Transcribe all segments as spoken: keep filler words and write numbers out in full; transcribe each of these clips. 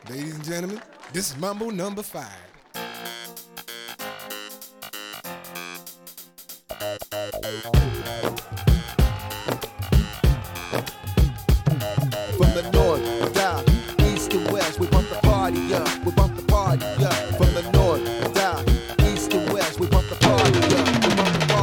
Ladies and gentlemen, this is Mambo number five. From the north, south, east to west, we bump the party up, we bump the party up. From the north, south, east to west, we bump the party up, we bump the party up.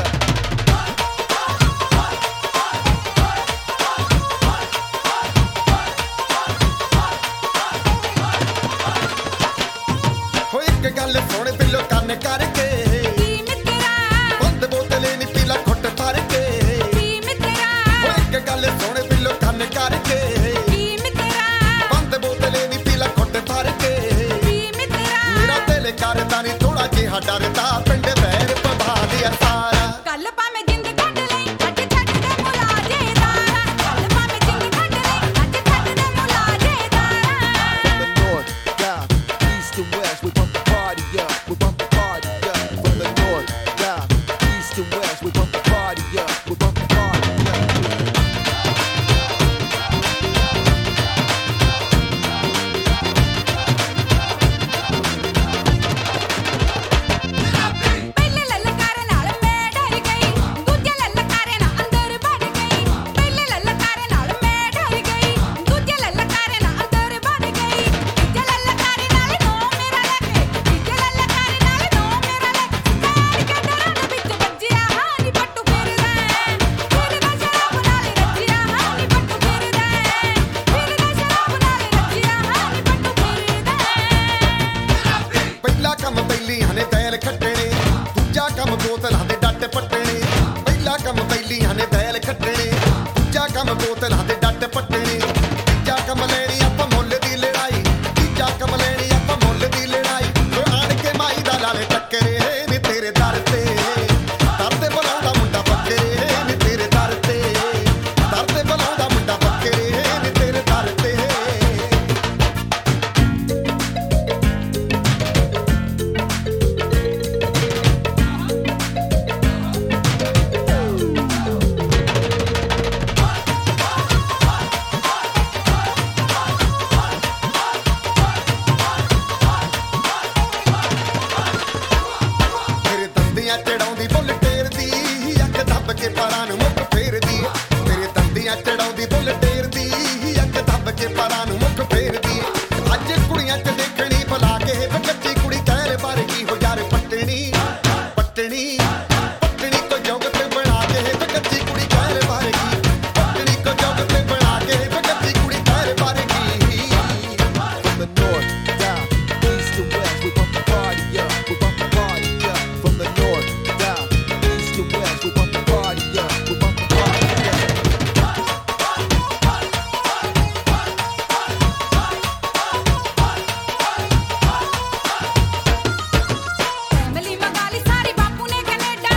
हो एक गल सुन बिल्लो कन्न करके बंद बोतले नी पीला घुट भर के हो एक गल सुन बिल्लो कन्न करके बंद बोतले नी पीला घुट भर के मेरा दिल करदा नी थोड़ा जिहा डरदा पिंड वैर पवा दिया सारा कल भावें जिंद कट लई अज छड्ड दे मुलाजे दारा कल भावें जिंद कट लई अज छड्ड दे मुलाजे Dara From the north, south, east to west, we bump the party up, we bump the party up. From the north, south, east to west, we bump the party up, we bump the party up. ਪਹਿਲੇ ਲਲਕਾਰ ਨਾਲ ਮੈਂ ਡਰ ਗਈ ਦੂਜੇ ਲਲਕਾਰ ਨਾਲ ਅੰਦਰ ਵੜ ਗਈ ਪਹਿਲੇ ਲਲਕਾਰ ਨਾਲ ਮੈਂ ਡਰ ਗਈ ਦੂਜੇ ਲਲਕਾਰ ਨਾਲ ਅੰਦਰ ਵੜ ਗਈ ਤੀਜੇ ਲਲਕਾਰ ਨਾਲ ਨੋ ਮੇਰਾ ਲੈ ਕੇ ਤੀਜੇ ਲਲਕਾਰ ਨਾਲ ਨੋ ਮੇਰਾ ਲੈ ਕੇ ਕਾਰ ਕੇ ਦਰਾਂ ਦੇ ਵਿੱਚ ਵੱਜਿਆ ਹਾਂ ਨੀ ਪੱਟੂ ਫਿਰਦਾ ਫਿਰਦਾ ਸ਼ਰਾਬ ਨਾਲ ਰੱਜਿਆ ਹਾਂ ਨੀ ਪੱਟੂ ਫਿਰਦਾ ਫਿਰਦਾ ਸ਼ਰਾਬ ਨਾਲ ਰੱਜਿਆ ਹਾਂ ਨੀ ਪੱਟੂ ਫਿਰਦਾ ਪਹਿਲਾ ਕੰਮ ਬੈਲੀਆਂ ਨੇ ਬੈਲ ਖੱਟਣੇ ਦੂਜਾ ਕੰਮ ਬੋਤਲਾਂ ਦੇ ਡੱਟ ਪੱਟਣੇ ਪਹਿਲਾ ਕੰਮ ਬੈਲੀਆਂ ਨੇ ਬੈਲ ਖੱਟਣੇ ਦੂਜਾ ਕੰਮ ਬੋਤਲਾਂ ਦੇ ਡੱਟ ਪੱਟਣੇ ਤੀਜਾ ਕੰਮ ਲੈਣੀ ਆਪਾਂ ਮੁੱਲ ਦੀ ਲੜਾਈ ਤੀਜਾ ਕੰਮ ਲੈਣੀ ਆਪਾਂ ਮੁੱਲ ਦੀ ਲੜਾਈ ਓ ਆਣ ਕੇ ਮਾਈ ਦਾ ਲਾਲੇ ਟੱਕਰੇ ਨੀ ਤੇਰੇ ਦਰ ਤੇ ਦਰ ਤੇ ਬੁਲਾਉਂਦਾ ਮੁੰਡਾ ਬੱਕਰੇ ਨੀ ਤੇਰੇ ਦਰ ਤੇ ਦਰ ਤੇ ਬੁਲਾਉਂਦਾ ਮੁੰਡਾ ਬੱਕਰੇ ਨੀ ਤੇਰੇ ਦਰ ਤੇ ਤੇਰੇ ਦੰਦੀਆਂ ਚੜਾਉਂਦੀ ਬੁੱਲ ਟੇਰਦੀ ਅੱਖ ਦੱਬ ਕੇ ਪਰਾਂ ਨੂੰ ਮੁੱਖ ਫੇਰਦੀ ਤੇਰੇ ਦੰਦੀਆਂ ਚੜਾਉਂਦੀ ਬੁੱਲ ਟੇਰਦੀ ਅੱਖ ਦੱਬ ਕੇ ਪਰਾਂ ਨੂੰ ਮੁੱਖ ਫੇਰਦੀ ਅੱਜ ਕੁੜੀਆਂ ਚ ਦੇਖਣੀ ਭਲਾ ਕੇ ਕੱਚੀ ਕੁੜੀ ਕਹਿਰ ਵਰਗੀ ਹੋ ਯਾਰ ਪੱਟਣੀ ਪੱਟਣੀ ਪੱਟਣੀ ਕੋ ਜੋਗਤ ਬਣਾ ਕੇ ਕੱਚੀ ਕੁੜੀ ਕਹਿਰ ਵਰਗੀ ਪੱਟਣੀ ਕੋ ਜੋਗਤ ਬਣਾ ਕੇ ਕੱਚੀ ਕੁੜੀ ਕਹਿਰ ਵਰਗੀ From the north, south, east to west, we bump the party up, we bump the party up. From the north, south, east to west, we bump the party up, we bump the party up. Family ਮਗਾਲੀ ਸਾਰੀ ਬਾਪੂ ਨੇ Canada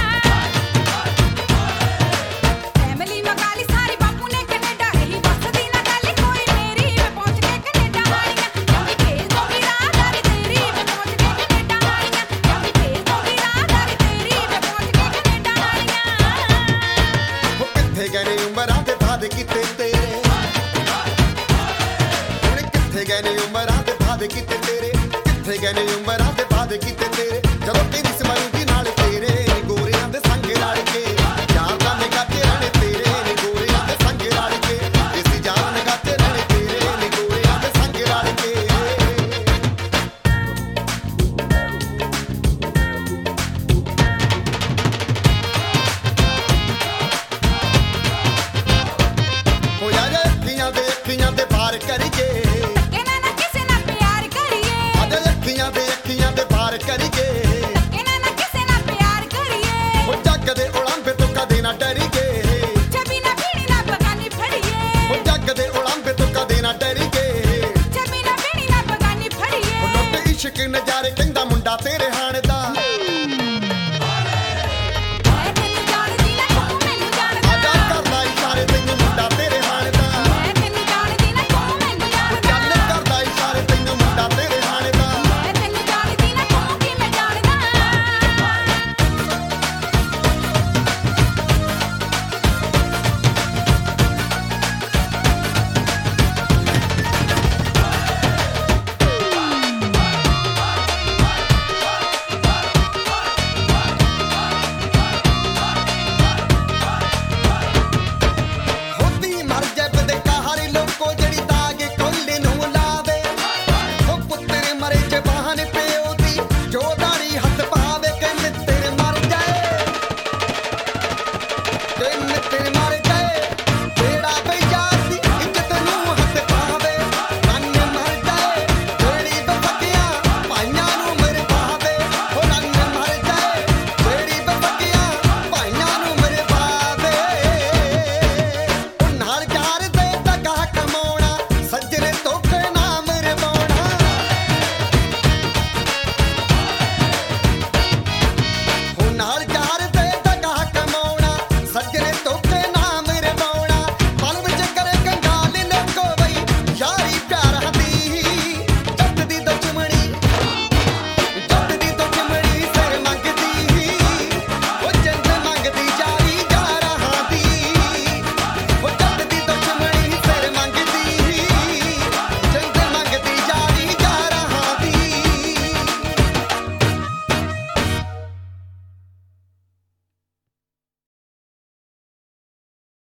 family ਮਗਾਲੀ ਸਾਰੀ ਬਾਪੂ ਨੇ Canada ਰਹੀ ਵਸਦੀ ਨਾ ਗੱਲ ਕੋਈ ਮੇਰੀ ਮੈਂ ਪਹੁੰਚ ਕੇ ਕੈਨੇਡਾ ਵਾਲੀਆਂ ਜਾਂਦੀ ਭੇਜ ਦੋ ਰਾਹਦਾਰੀ ਤੇਰੀ ਮੈਂ ਪਹੁੰਚ ਕੇ ਕੈਨੇਡਾ ਵਾਲੀਆਂ ਜਾਂਦੀ ਭੇਜ ਦੋ ਰਾਹਦਾਰੀ ਤੇਰੀ ਮੈਂ ਪਹੁੰਚ ਕੇ ਕੈਨੇਡਾ ਵਾਲੀਆਂ ਉਹ ਕਿੱਥੇ ਗਏ ਨੇ ਉਮਰਾਂ ਦੇ ਵਾਅਦੇ ਕੀਤੇ ਤੇਰੇ ਹੁਣ ਕਿੱਥੇ ਗਏ ਨੇ ਉਮਰਾਂ ਦੇ ਵਾਅਦੇ ਕੀਤੇ ਤੇਰੇ ਕਿੱਥੇ ਗਏ ਨੇ ਉਮਰਾਂ ਦੇ ਵਾਅਦੇ ਕੀਤੇ ਤੇਰੇ ਜਦੋਂ ਤੇਰੀ ਸਮਰੂਗੀ ਨਾਲ ਤੇਰੇ ਨੀ ਗੋਰਿਆਂ ਦੇ ਸੰਗ ਰਲ ਕੇ ਯਾਰ ਦਾ ਨਿਗਾਤੇ ਰਹਿਣੇ ਤੇਰੇ ਨੀ ਗੋਰਿਆਂ ਦੇ ਸੰਗ ਰਲ ਕੇ ਇਸੀ ਯਾਰ ਨਿਗਾਤੇ ਰਹਿਣੇ ਤੇਰੇ ਨੀ ਗੋਰਿਆਂ ਦੇ ਸੰਗ ਰਲ ਕੇ ਹੋ ਯਾਰ ਅੱਖੀਆਂ ਦੇ ਅੱਖੀਆਂ ਦੇ ਪਾਰ ਕਰੀਏ ਕਿਨਾਂ ਨਾ ਕਿਸੇ ਨਾਲ ਪਿਆਰ ਕਰੀਏ ਅੱਜ ਅੱਖੀਆਂ ਦੇ ਅੱਖੀਆਂ ਦੇ ਪਾਰ ਕਰੀਏ ਕਿਨਾਂ ਨਾ ਕਿਸੇ ਨਾਲ ਪਿਆਰ ਕਰੀਏ ਉਹ ਜੱਗ ਦੇ ਉਲੰਭੇ ਤੋਂ ਕਦੇ ਨਾ ਡਰੀਏ ਛਬੀ ਨਾ ਪੀਣੀ ਨਾ ਬਗਾਨੀ ਫੜੀਏ ਉਹ ਜੱਗ ਦੇ ਉਲੰਭੇ ਤੋਂ ਕਦੇ ਨਾ ਡਰੀਏ ਛਬੀ ਨਾ ਪੀਣੀ ਨਾ ਬਗਾਨੀ ਫੜੀਏ ਉਹ ਲੁੱਟ ਇਸ਼ਕ ਨਜ਼ਾਰੇ ਕਹਿੰਦਾ ਮੁੰਡਾ ਤੇਰੇ